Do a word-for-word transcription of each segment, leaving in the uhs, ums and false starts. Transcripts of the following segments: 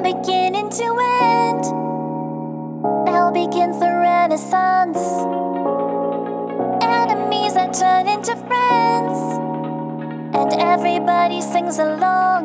beginning to end. Now begins the Renaissance. Enemies are turned into friends, and everybody sings along.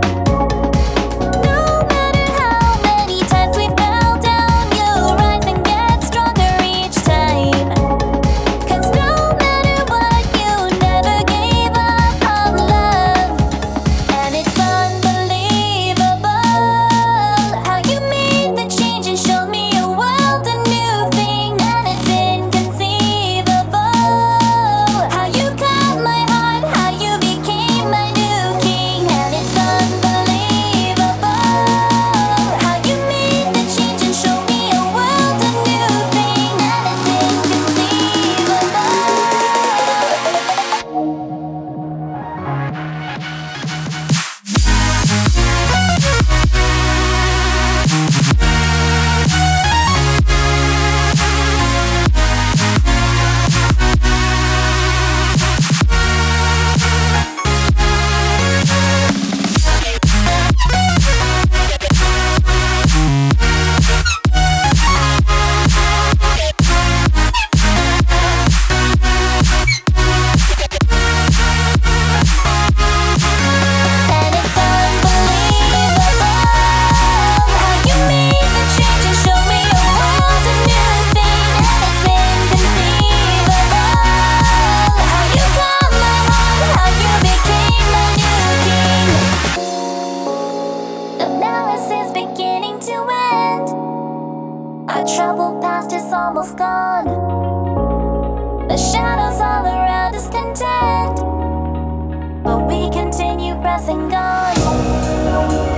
No matter how many times we fell down, you rise and get stronger each time. 'Cause no matter what, you never gave up on love. And it's unbelievable how you made the change and showed me a world, a new thing. And it's inconceivable how you caught my heart, how you became my new king. And it's unbelievable how you made the change and showed me a world, a new thing. And it's inconceivable. And it's unbelievable how you made the change and showed me a world, a new thing. And it's inconceivable how you got my heart, how you became my new king. The malice is beginning to end. Our troubled past is almost gone. The shadows all around us contend, but we continue pressing on.